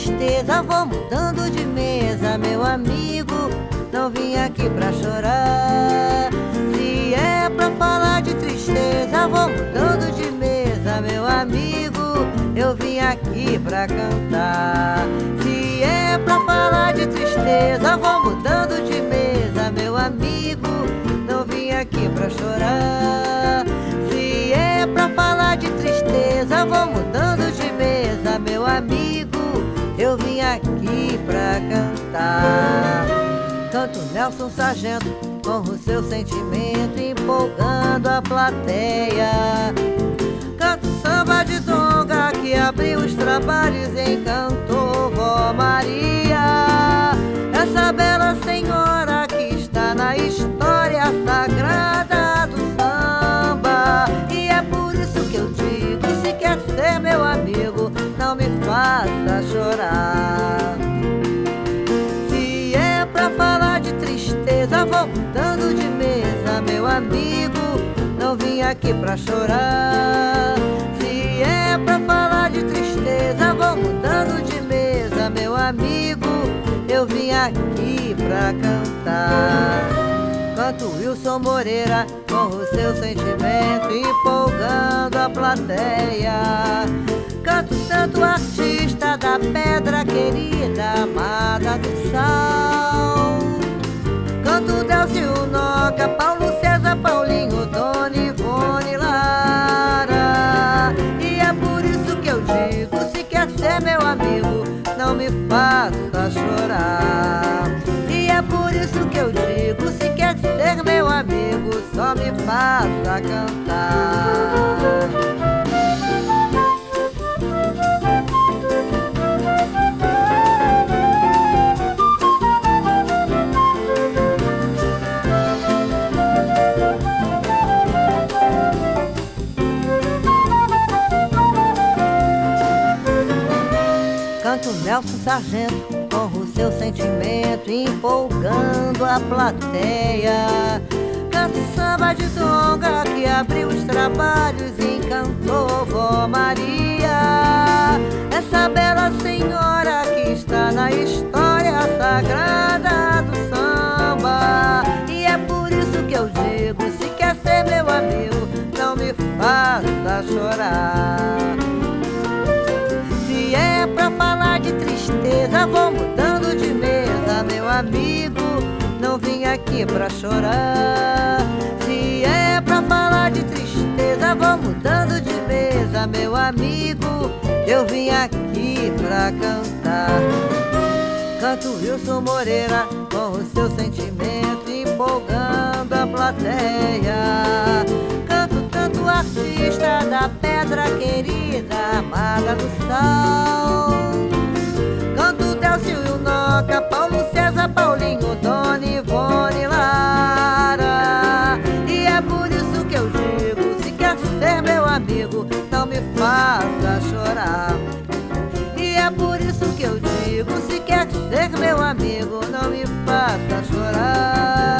tristeza, vou mudando de mesa, meu amigo. Não vim aqui pra chorar. Se é pra falar de tristeza, vou mudando de mesa, meu amigo. Eu vim aqui pra cantar. Se é pra falar de tristeza, vou mudando de mesa, meu amigo. Não vim aqui pra chorar. Se é pra falar de tristeza, vou mudando de mesa, meu amigo. Eu vim aqui pra cantar. Canto Nelson Sargento com o seu sentimento, empolgando a plateia. Canto samba de donga que abriu os trabalhos, encantou Vó Maria. Essa bela senhora que está na história sagrada do samba. E é por isso que eu digo, se quer ser meu amigo, não me faça chorar. Se é pra falar de tristeza, vou mudando de mesa, meu amigo. Não vim aqui pra chorar. Se é pra falar de tristeza, vou mudando de mesa, meu amigo. Eu vim aqui pra cantar. Canto Wilson Moreira com o seu sentimento, empolgando a plateia. Canto tanto artista da pedra querida, amada do sal. Canto Delcio Noca, Paulo César, Paulinho, Dona Ivone Lara. E é por isso que eu digo, se quer ser meu amigo, não me faça chorar. E é por isso que eu digo, se quer ser meu amigo, só me faça cantar. Canto Nelson Sargento com o seu sentimento, empolgando a plateia. Canto samba de donga que abriu os trabalhos, encantou Vó Maria. Essa bela senhora que está na história sagrada do samba. E é por isso que eu digo, se quer ser meu amigo, não me faça chorar. Se é pra falar de tristeza, vou mudando de mesa, meu amigo. Não vim aqui pra chorar. Se é pra falar de tristeza, vou mudando de mesa, meu amigo. Eu vim aqui pra cantar. Canto Wilson Moreira com o seu sentimento, empolgando a plateia. Canto tanto artista da pedra querida, amada do sal. Canto Delcio Noca, Paulo César, Paulinho, Dona Ivone Lara. E é por isso que eu digo, se quer ser meu amigo, não me faça chorar. E é por isso que eu digo, se quer ser meu amigo, não me faça chorar.